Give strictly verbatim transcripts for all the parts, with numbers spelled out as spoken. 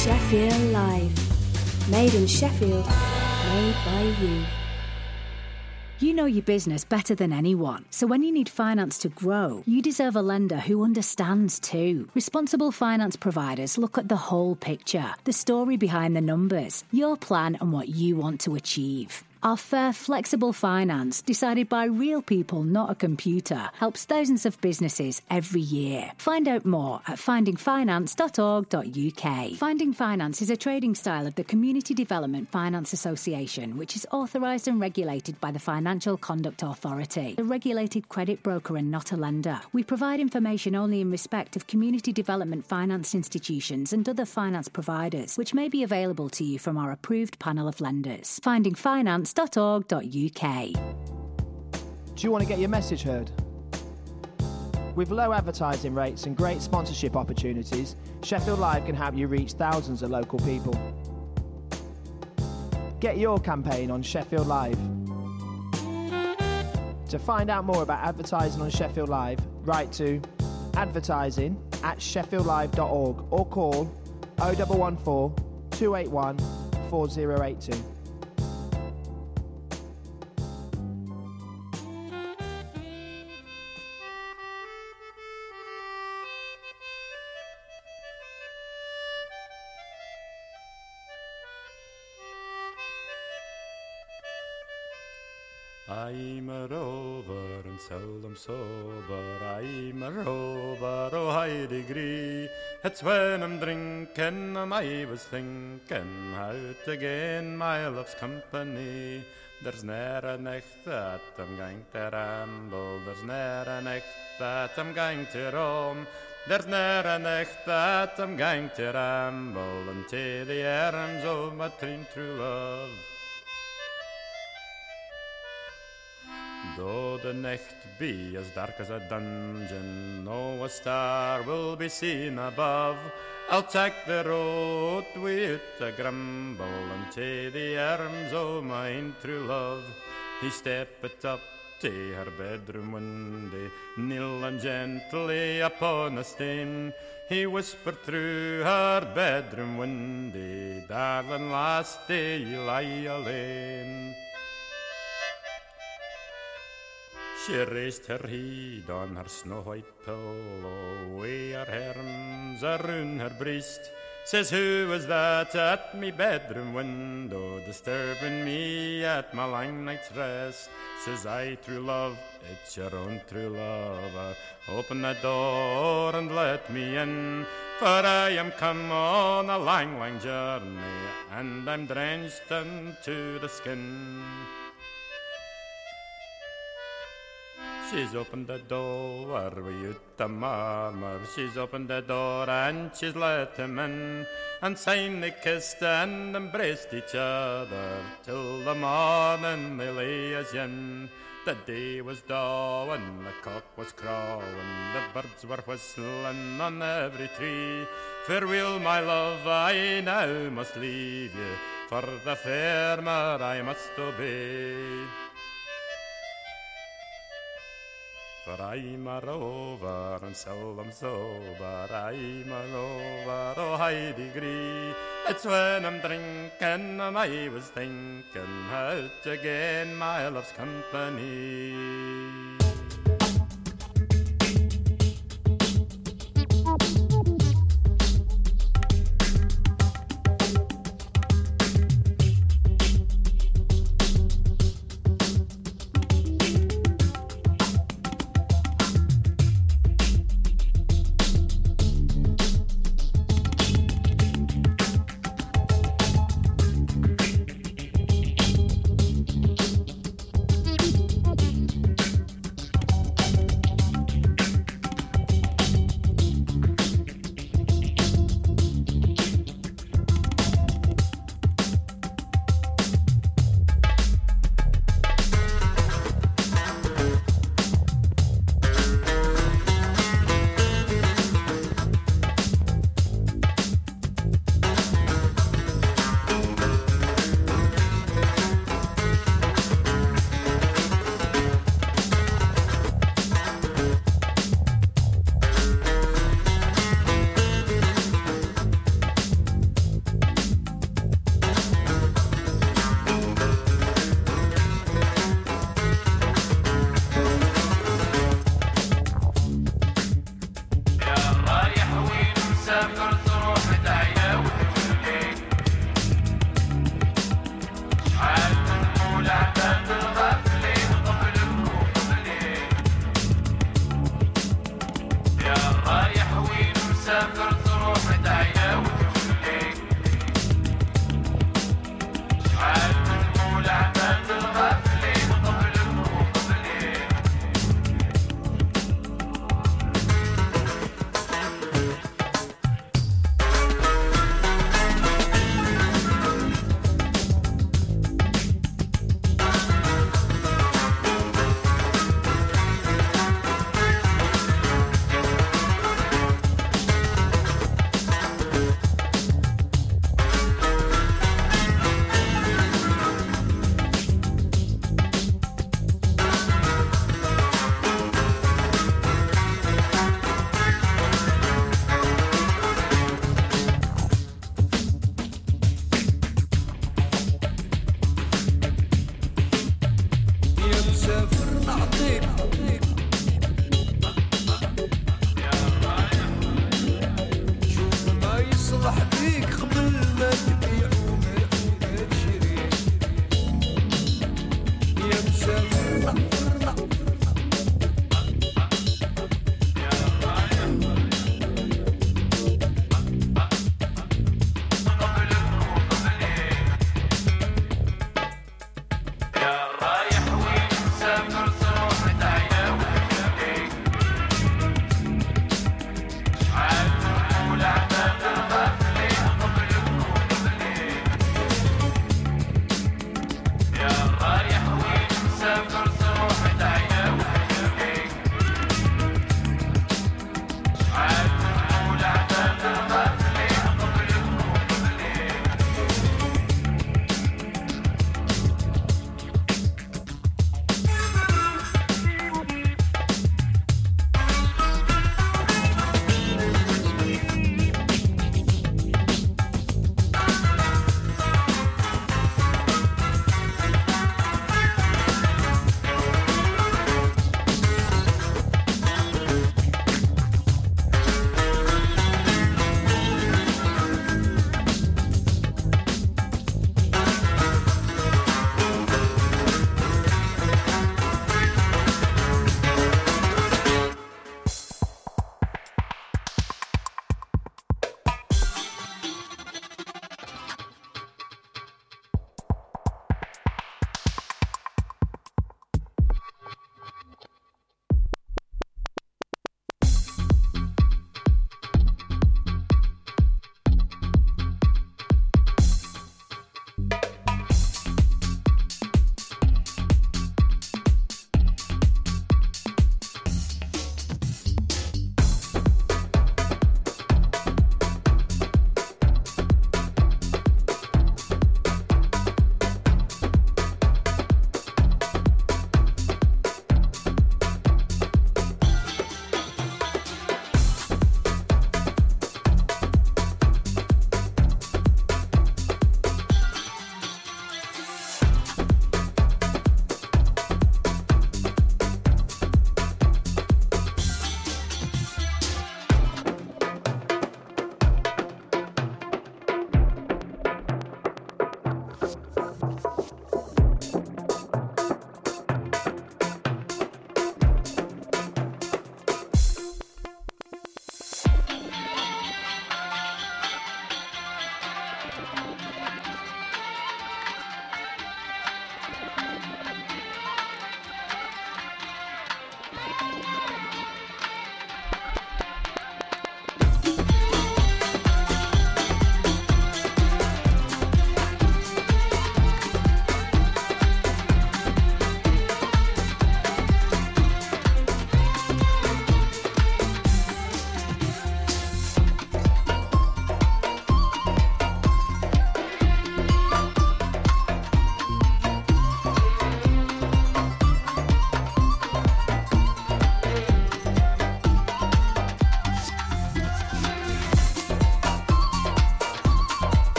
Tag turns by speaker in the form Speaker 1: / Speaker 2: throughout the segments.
Speaker 1: Sheffield Live. Made in Sheffield, made by you.
Speaker 2: You know your business better than anyone, so when you need finance to grow, you deserve a lender who understands too. Responsible finance providers look at the whole picture, the story behind the numbers, your plan and what you want to achieve. Our fair, flexible finance, decided by real people, not a computer, helps thousands of businesses every year. Find out more at finding finance dot org dot U K. Finding Finance is a trading style of the Community Development Finance Association, which is authorised and regulated by the Financial Conduct Authority, a regulated credit broker and not a lender. We provide information only in respect of community development finance institutions and other finance providers, which may be available to you from our approved panel of lenders. Finding Finance dot org dot U K.
Speaker 3: Do you want to get your message heard? With low advertising rates and great sponsorship opportunities, Sheffield Live can help you reach thousands of local people. Get your campaign on Sheffield Live. To find out more about advertising on Sheffield Live, write to advertising at sheffield live dot org or call oh one one four, two eight one, four oh eight two.
Speaker 4: I'm a rover and seldom sober, I'm a rover, oh high degree. It's when I'm drinking and I was thinking how to gain my love's company. There's ne'er a night that I'm going to ramble, there's ne'er a night that I'm going to roam. There's ne'er a night that I'm going to ramble into the arms of my true true love. Though the night be as dark as a dungeon, no a star will be seen above, I'll take the road without a grumble into the arms of my true love. He stepped up to her bedroom window, kneeling gently upon a stone. He whispered through her bedroom window, darling lassie, you lie alone. She raised her head on her snow-white pillow, wi' her arms around her breast. Says, who was that at me bedroom window, disturbing me at my long night's rest? Says I, true love, it's your own true love. Open the door and let me in, for I am come on a long, long journey, and I'm drenched into the skin. She's opened the door with the murmur, she's opened the door and she's let him in, and sign they kissed and embraced each other, till the morning they lay as yin. The day was dawing, the cock was crowing, the birds were whistling on every tree. Farewell, my love, I now must leave you, for the farmer I must obey. For I'm a rover and seldom sober, I'm a rover, oh high degree. It's when I'm drinking and I was thinking how to gain my love's company.
Speaker 5: نفرح بيك قبل ما تبيع وما تشري يا مسافر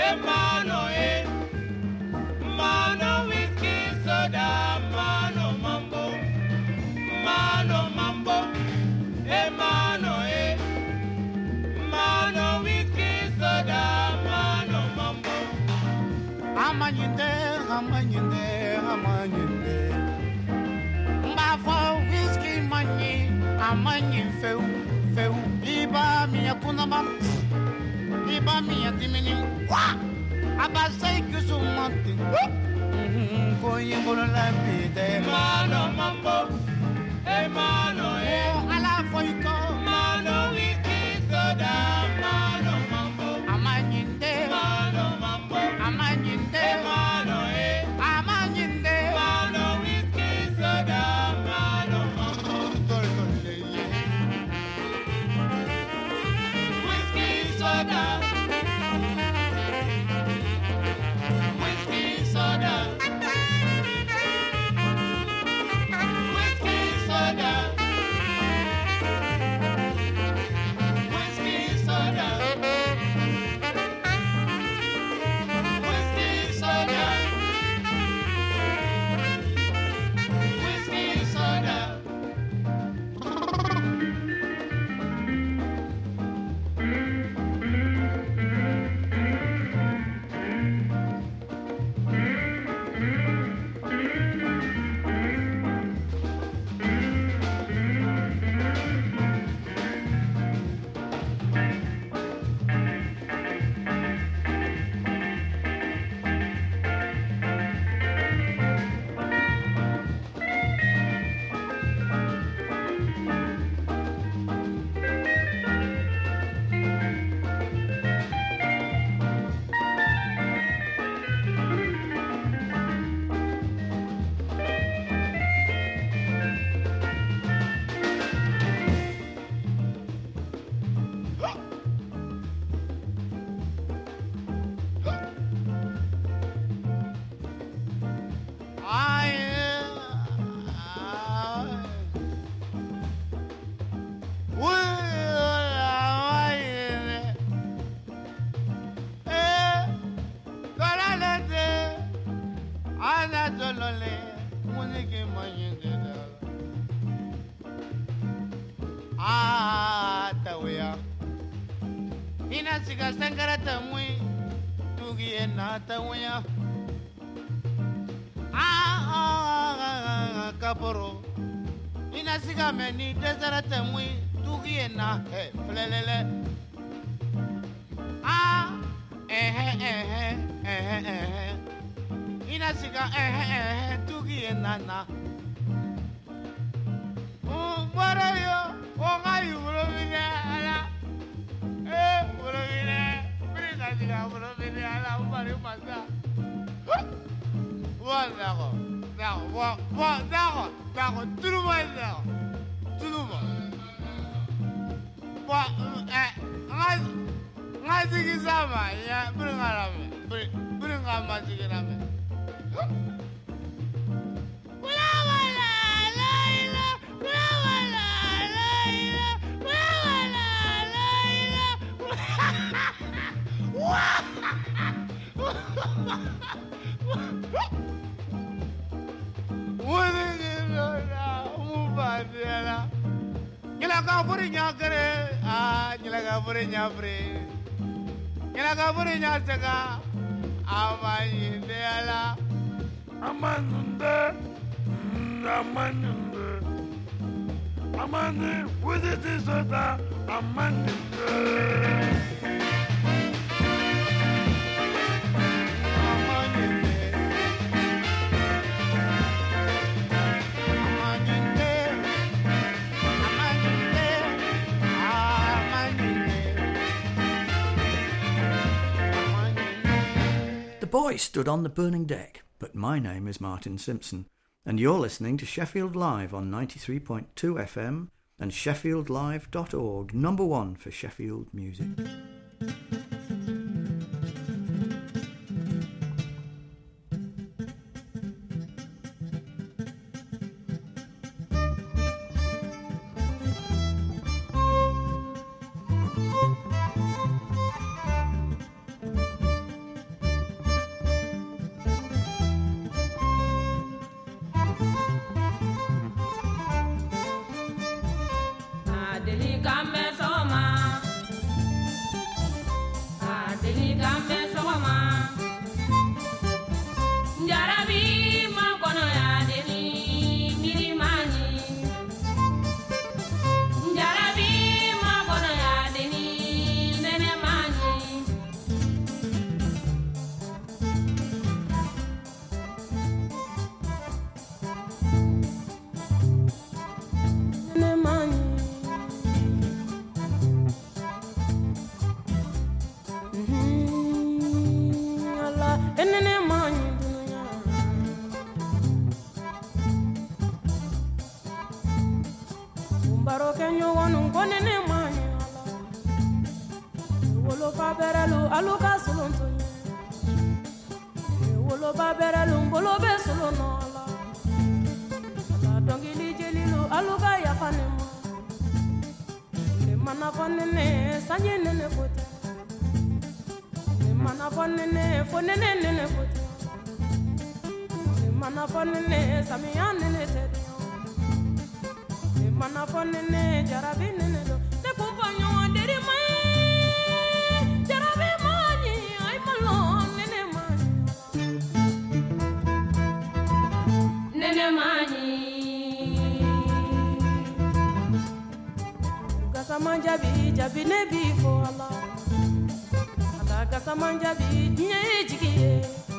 Speaker 6: eh mano eh, mano whiskey soda, mano mambo, mano mambo, eh mano eh, mano whiskey soda, mano mambo. Amanyinde, amanyinde, amanyinde. Mbafo whiskey mani, amanyin feu, feu. Iba mi akuna mam, iba mi atimini. Wah, abasai kusumati. Koye mbolo lampide. Mano mambo, eh mano eh. Ala foiko. Mano whiskey soda, mano mambo. Amanyinde, mano mambo. Amanyinde, mano eh. Amanyinde, mano whiskey soda, mano mambo. Whiskey soda, whiskey soda, whiskey soda, whiskey soda, whiskey soda, whiskey soda. Ina siga sangara tamui tugi enata waya ah kaporo ina siga meni desara tamui tugi ena he flelele ah eh eh eh eh eh ina siga eh eh tugi enana oh barayo oh ngai bro mina ala eh bro mina mina siga bro mina ala bari masa wa dago dago wa wa dago dago turuma dago turuma wa eh ngai ngai sigi sama ya bro ngarame bro ngama sigi rame Nyala ka furi nyakere ah nyala ka furi nyafre nyala ka furi nyasaka amayinde ala
Speaker 5: Amanunde, amanunde, amani with it is that amanunde.
Speaker 7: The boy stood on the burning deck, but my name is Martin Simpson, and you're listening to Sheffield Live on ninety-three point two F M and sheffield live dot org, number one for Sheffield music.
Speaker 8: baro kenyo wonu konene mani wolo fa berelu aluka solonto wolo ba berelu bolo be solono ala ala dongili jelilu aluka ya fanema le mana fonene sanye nene fote le mana fonene fonene nene fote le mana fonene samiya nene tedi le mana fonene jarabi nene do te ko fanyo deri mai jarabi mani ay malo nene mani nene mani gasaman jabi jabi ne bi fo ala ala gasaman jabi nye jigiye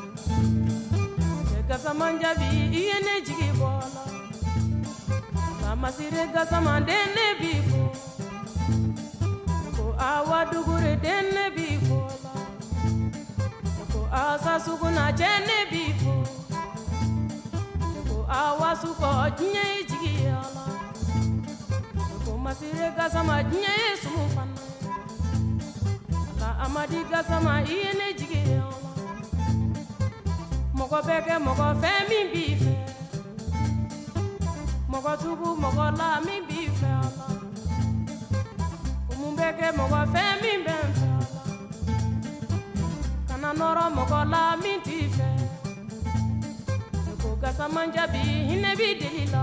Speaker 8: gasaman jabi iye ne jigi fo ala la masire gasaman de ne bi fo ko awa dugure de ne bi fo ala ko asa suguna je ne bi fo ko awa suko nye jigi ala masire gasama nye sumu fana la amadi gasama iene jige yola moko beke moko fe mi bife moko tubu moko la mi bife ala umu beke moko fe mi benfe ala kana noro moko la mi tife ko gasama njabi hine bi delila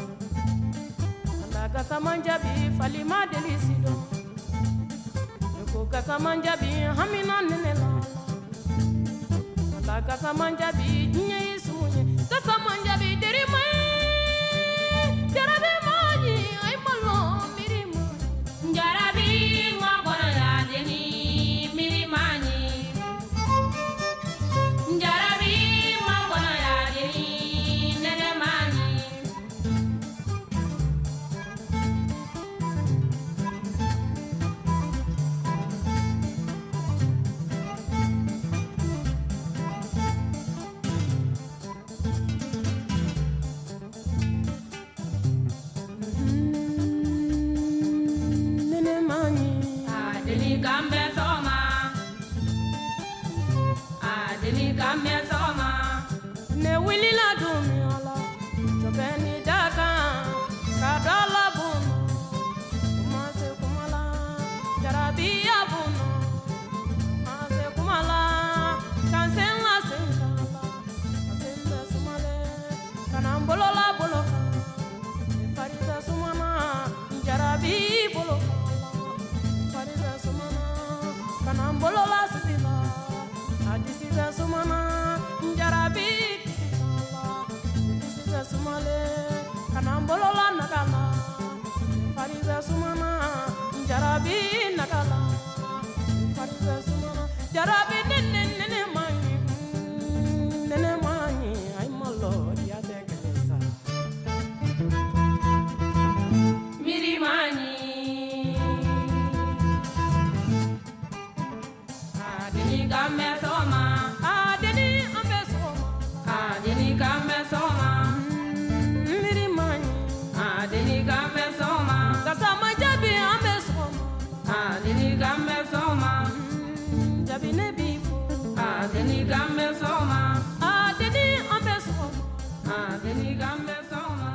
Speaker 8: gasamanjabi falima delisido ko gasamanjabi hamina nenela la gasamanjabi nye isunye gasamanjabi derimai jarabe mani ay malo mirima jarabi ngogona ya deni mirimani jarabi ngogona ya deni nene mani Jarabi nene nene mani nene mani ay malo ya de kelesa miri mani adeni game soma adeni ambe soma adeni game soma miri mani adeni game soma kasama jabi ambe soma adeni game soma Jabine bifo, ah deni gambe soma, ah deni ambe soma, ah deni gambe soma.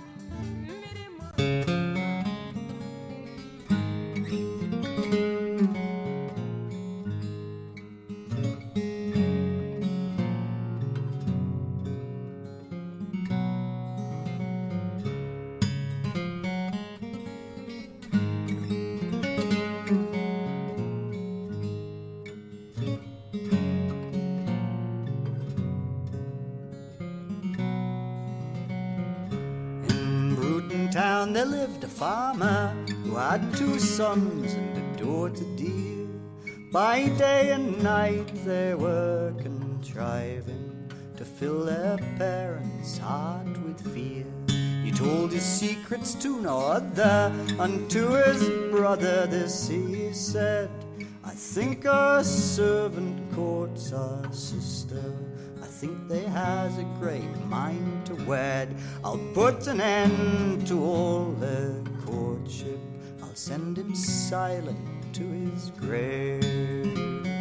Speaker 7: Town there lived a farmer who had two sons and a daughter dear. By day and night they were contriving to fill their parents' heart with fear. He told his secrets to no other, unto his brother this he said, I think our servant courts our sister, I think they has a great mind to wed. I'll put an end to all their
Speaker 9: courtship, I'll send him silent to his grave.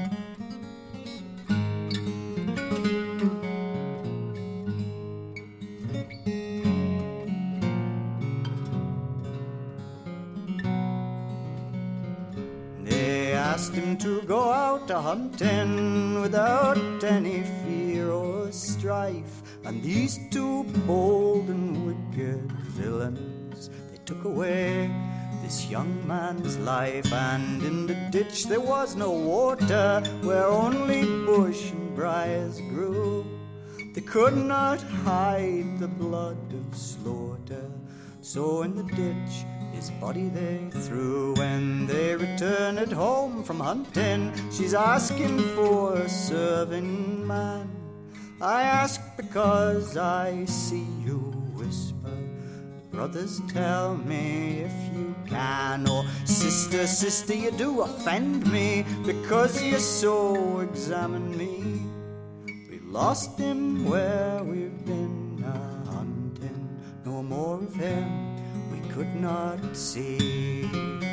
Speaker 9: They asked him to go out a hunting without any fear or strife, and these two bold and wicked villains, they took away this young man's life. And in the ditch there was no water, where only bush and briars grew. They could not hide the blood of slaughter, so in the ditch his body they threw. When they return at home from hunting, she's asking for a serving man. I ask because I see you whisper, brothers, tell me if you can. Or sister, sister, you do offend me, because you so examine me. We lost him where we've been a hunting, no more of him we could not see.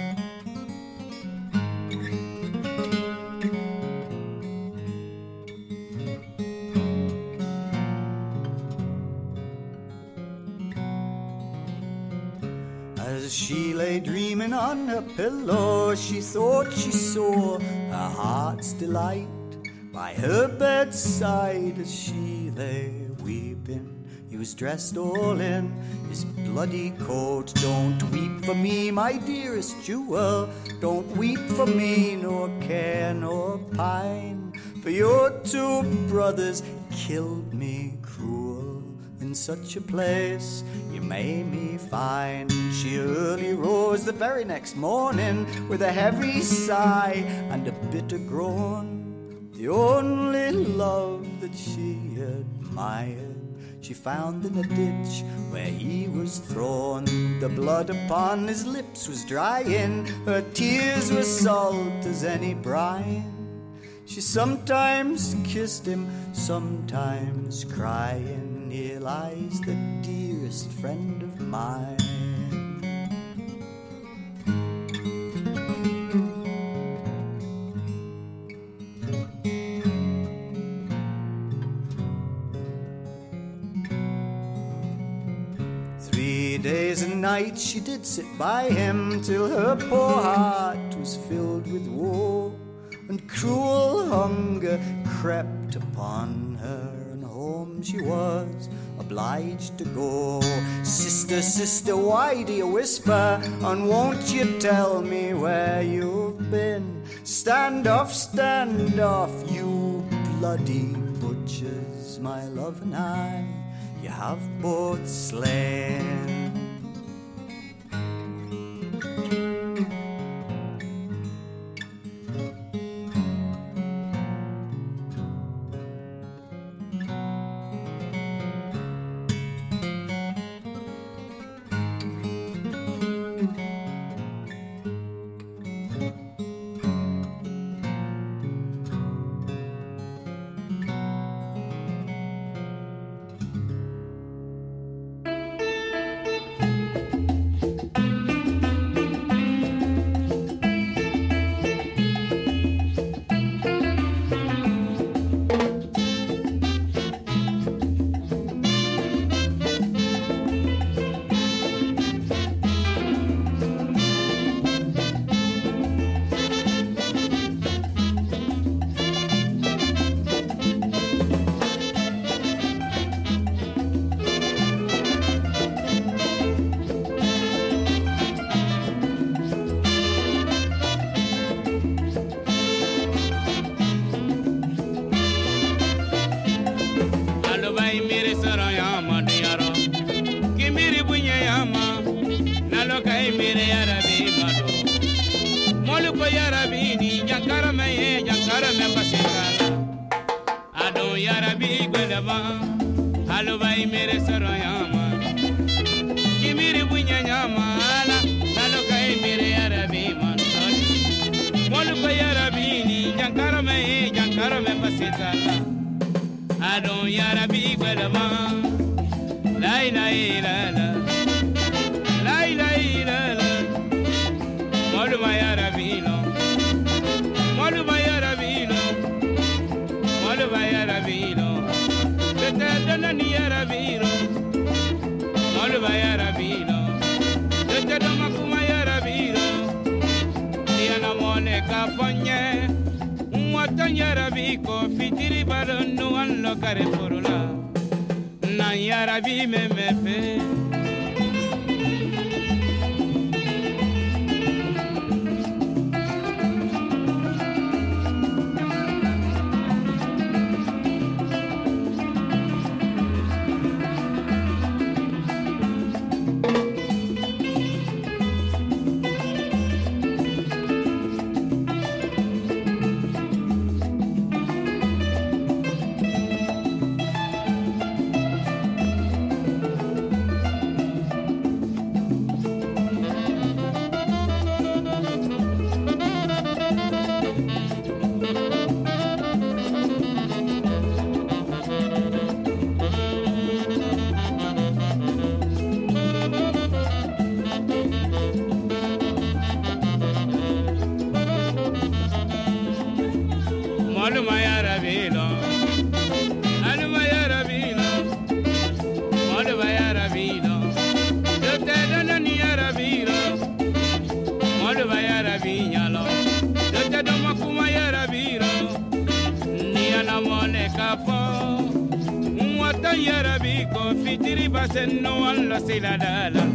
Speaker 9: As she lay dreaming on her pillow, she thought she saw her heart's delight by her bedside as she lay weeping. He was dressed all in his bloody coat. Don't weep for me, my dearest jewel, don't weep for me, nor care nor pine, for your two brothers killed me cruel. In such a place you made me find. She early rose the very next morning with a heavy sigh and a bitter groan. The only love that she admired she found in a ditch where he was thrown. The blood upon his lips was drying, her tears were salt as any brine. She sometimes kissed him, sometimes crying, here lies the dearest friend of mine. Three days and nights she did sit by him, till her poor heart was filled with woe, and cruel hunger crept upon her, and home she was obliged to go. Sister, sister, why do you whisper, and won't you tell me where you've been? Stand off, stand off, you bloody butchers, my love and I, you have both slain.
Speaker 6: La la la la la la la la Malva yarabino, yote doma kuma yarabino, diana mone kaponye, mwata yarabiko, fitiri balonu anlo kare porula, na yarabi memepe. No one lost in a dollar.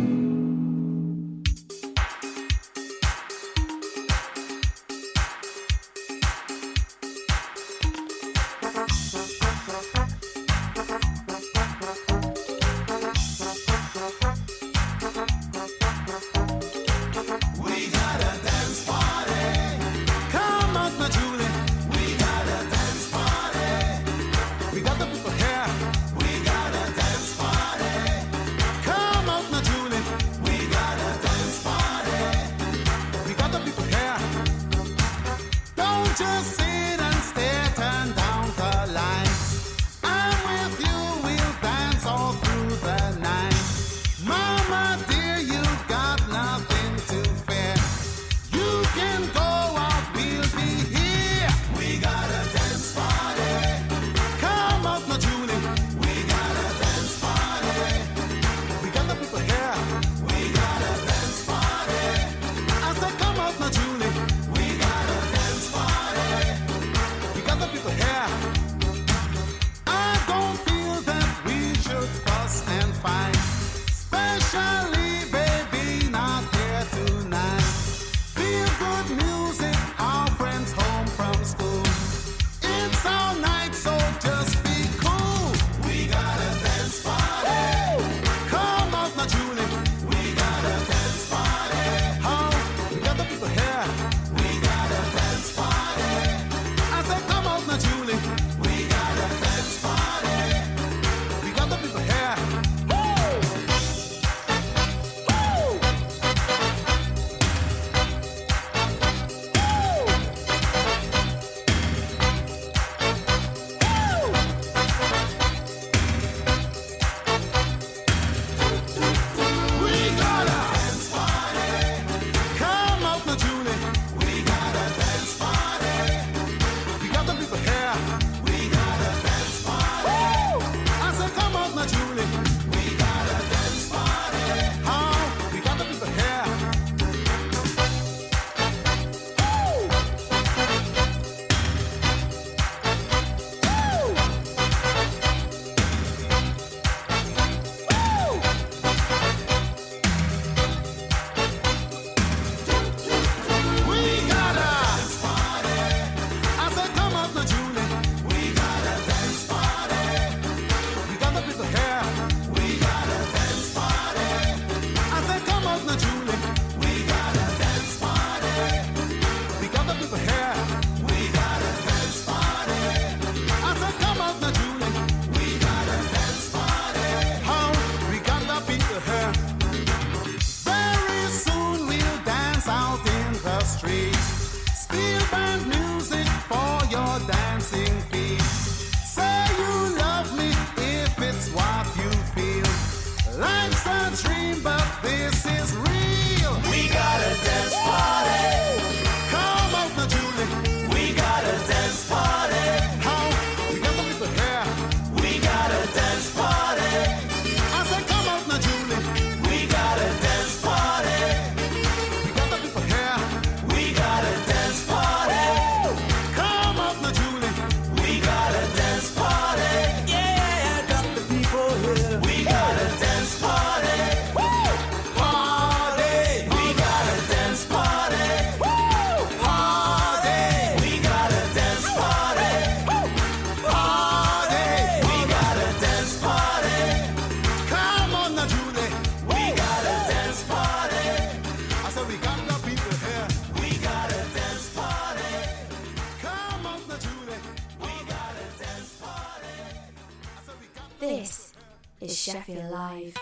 Speaker 1: Sheffield Live.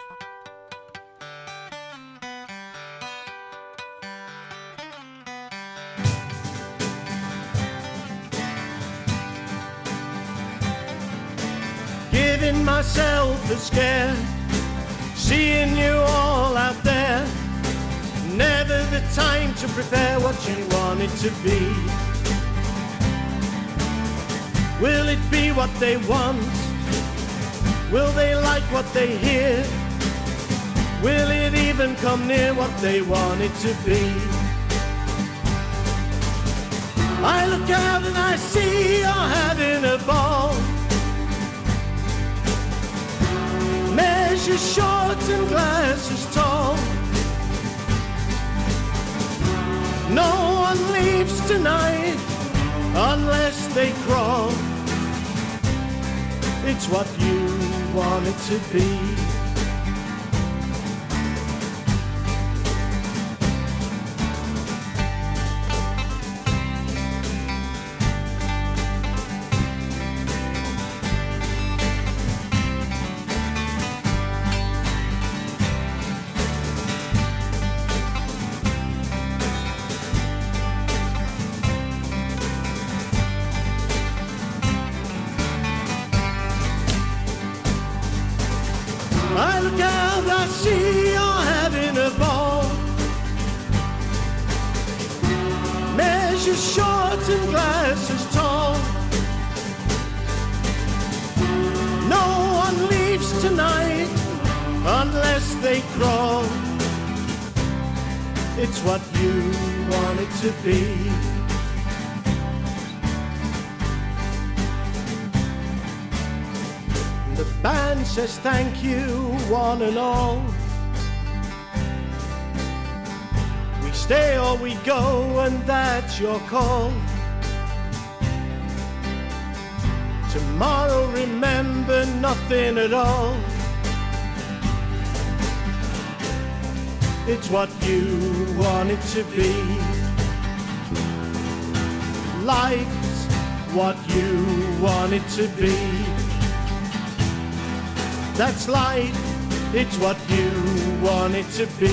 Speaker 10: Giving myself a scare, seeing you all out there. Never the time to prepare what you want it to be. Will it be what they want? Will they like what they hear? Will it even come near what they want it to be? I look out and I see you're having a ball. Measure short and glasses tall. No one leaves tonight unless they crawl. It's what you want it to be. I look out, I see you're having a ball. Measure short and glasses tall. No one leaves tonight unless they crawl. It's what you want it to be. The band says thank you, one and all. We stay or we go, and that's your call. Tomorrow, remember nothing at all. It's what you want it to be. Life's what you want it to be. That's life, it's what you want it to be.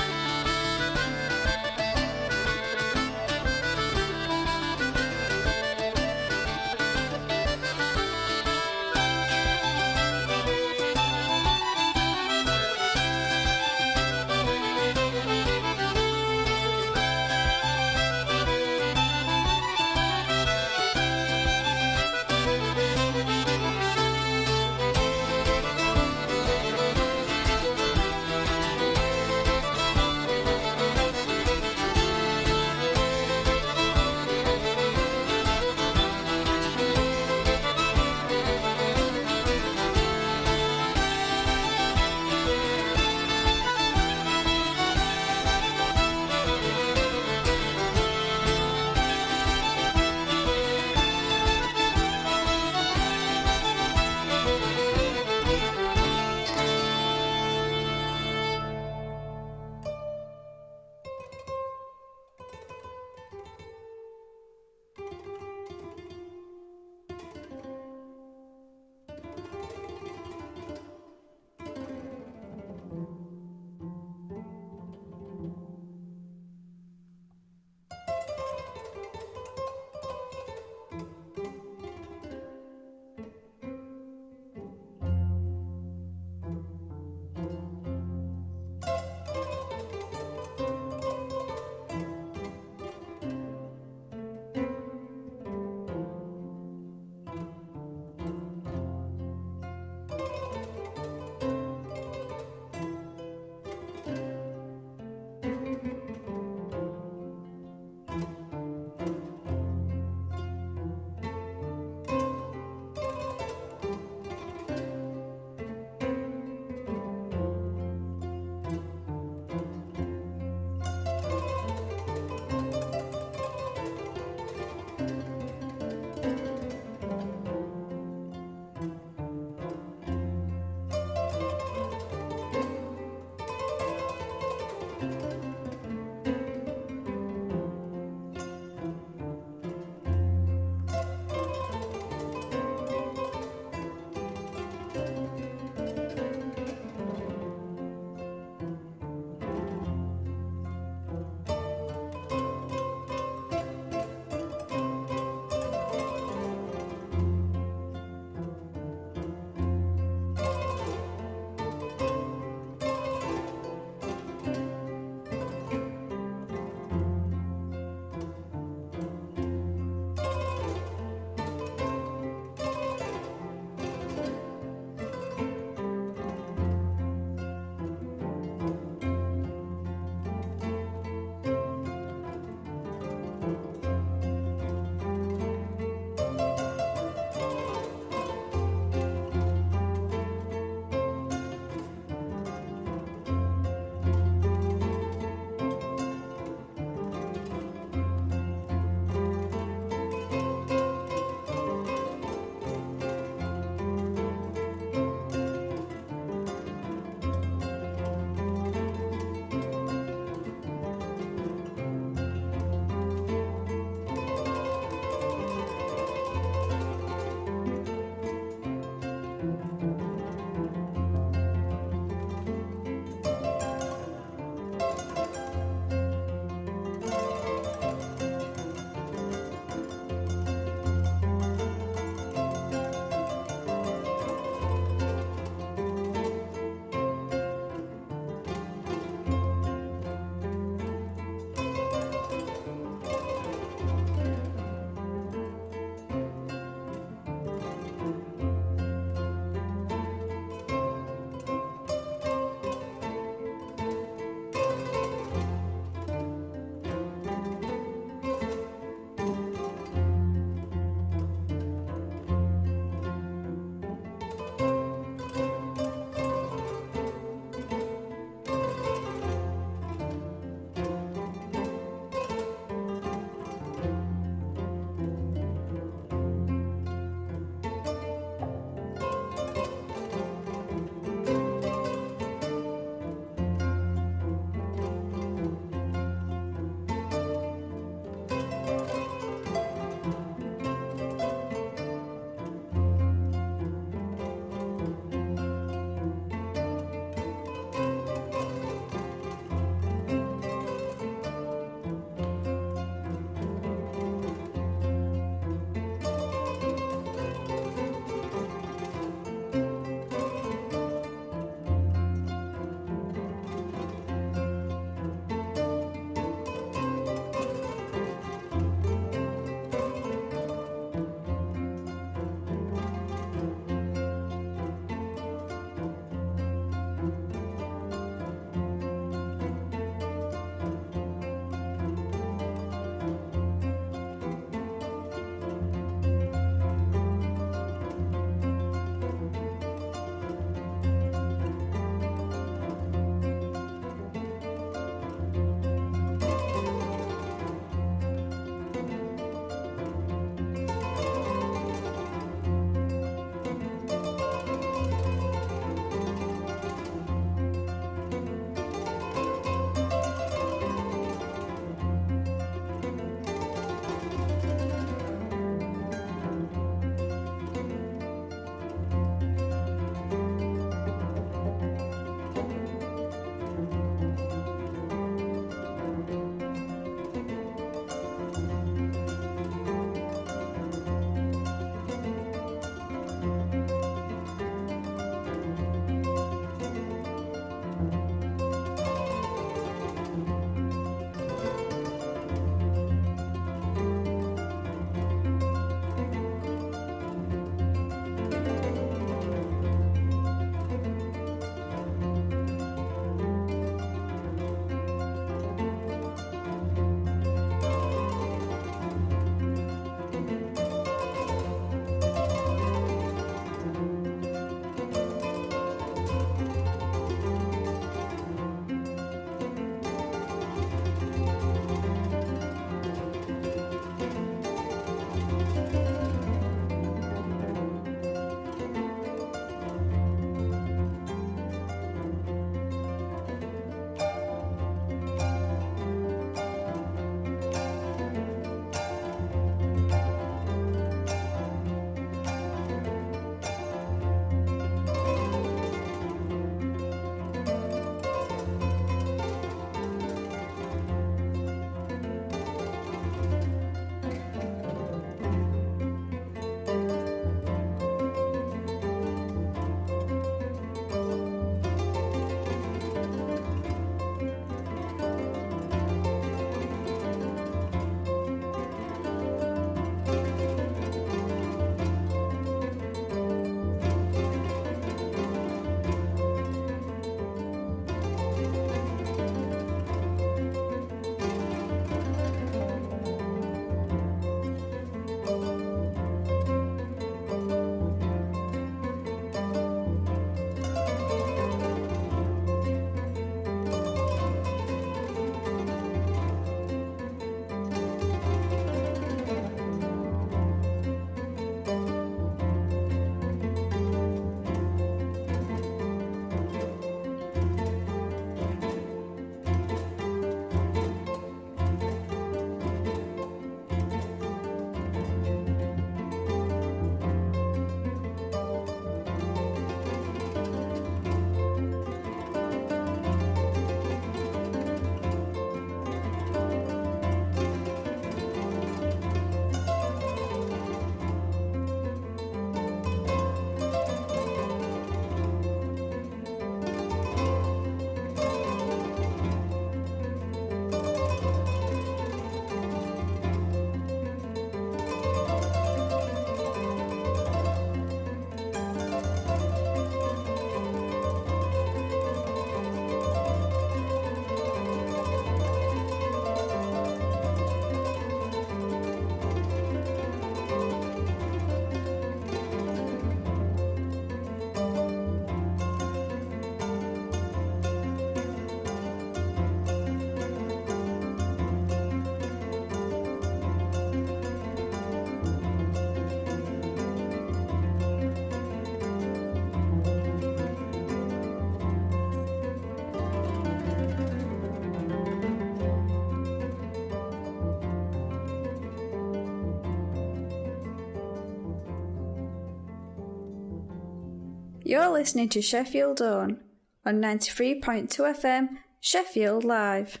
Speaker 11: You're listening to Sheffield Own on ninety-three point two F M, Sheffield Live.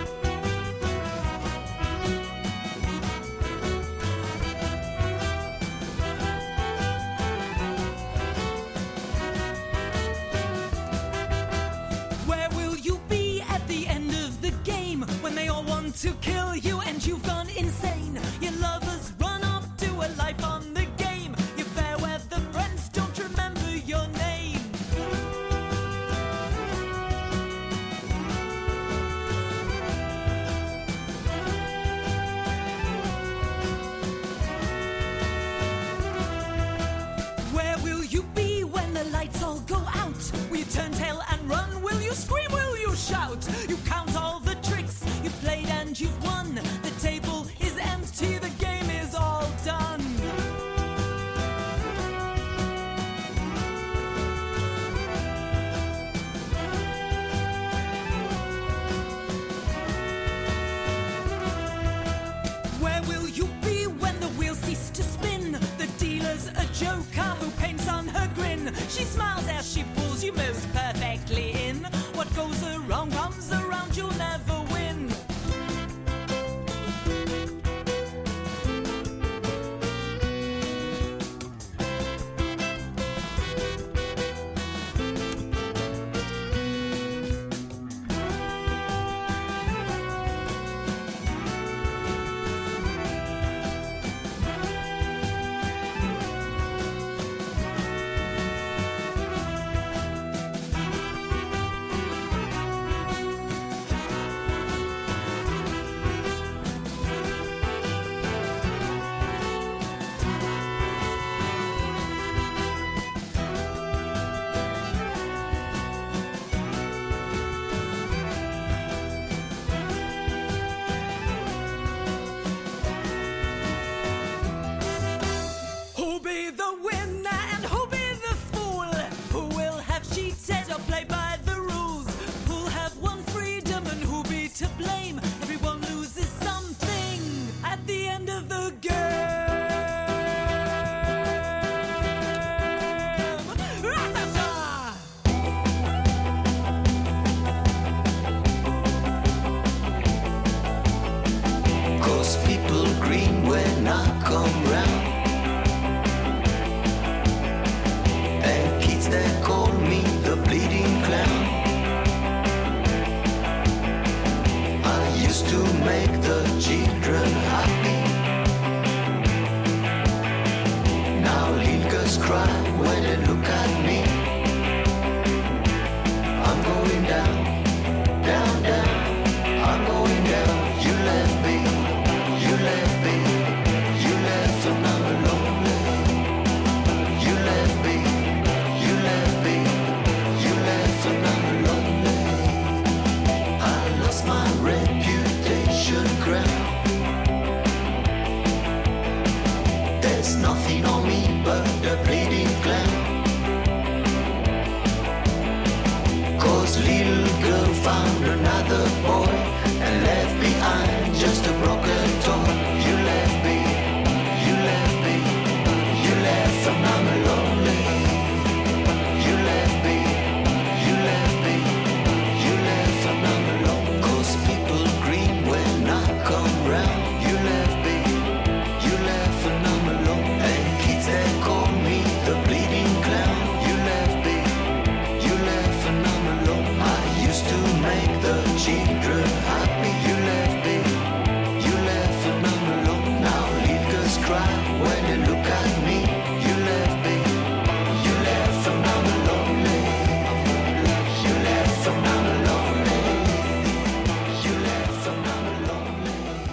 Speaker 12: Where will you be at the end of the game when they all want to kill you and you've gone insane? Your lovers run off to a life on the game. Your fair weather friends don't remember your name. Where will you be when the lights all go out? Will you turn tail and run? Will you scream? Will you shout? You count all the tricks you played and you've won. The table is empty, the game is all done. Where will you be when the wheels cease to spin? The dealer's a joker who paints on her grin. She smiles as she pulls you most perfectly in. What goes around comes around, you'll never win. Who'll be the winner and who'll be the fool? Who will have cheated or played by the rules? Who'll have won freedom and who'll be to blame? Everyone loses something at the end of the game. Ra-ta-ta!
Speaker 9: Cause people green when I come round, and kids that call me the bleeding clown. I used to make the children happy. Now little girls cry when they look at me. I'm going down, down, down. I'm going down. You left me, you left me, you left and I'm lonely. You left me, you left me, you left and I'm lonely. I lost my reputation crown. There's nothing on me but the bleeding clown. Cause little girl found another boy and left behind just a broken toy. You left me, you left me, you left and I'm lonely. You left me, you left me, you left and I'm alone. Cause people green when I come round. You left me, you left and I'm alone. And kids that call me the bleeding clown. You left me, you left and I'm alone. I used to make the children happy. You left me, you left and I'm alone. Now little girls cry when they look at me. You left me, you left and I'm lonely. You left and I'm lonely. You left and I'm lonely.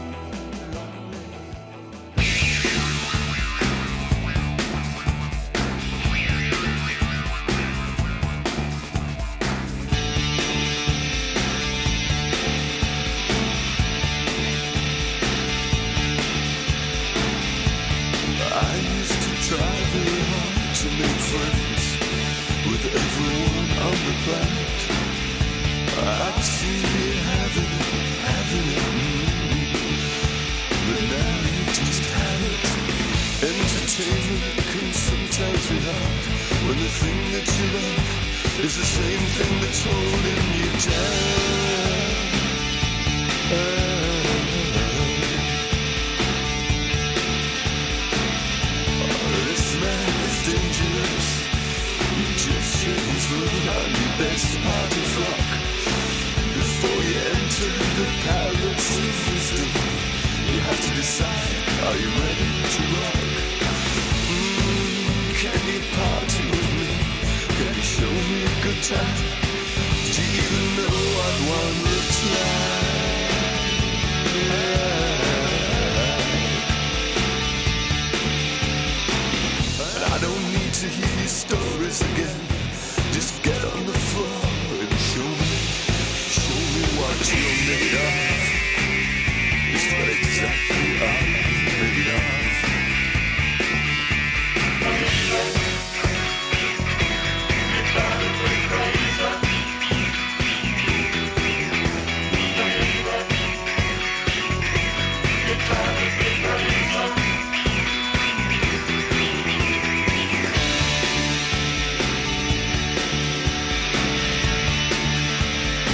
Speaker 9: I used to try very hard to make friends with everyone on the planet. I'd see me having it, having it, mm. But now you just have it. Entertainment can sometimes be hard.
Speaker 5: when the thing that you love is the same thing that's holding you down. Oh, this man is dangerous. Egyptians rule on your best party flock. Before you enter the palace of wisdom, you have to decide, are you ready to rock? Mm, can you party with me? Can you show me a good time? Do you even know what one looks like? And I don't need to hear your stories again. Just get on the floor and show me, show me what you're made of. It's what exactly I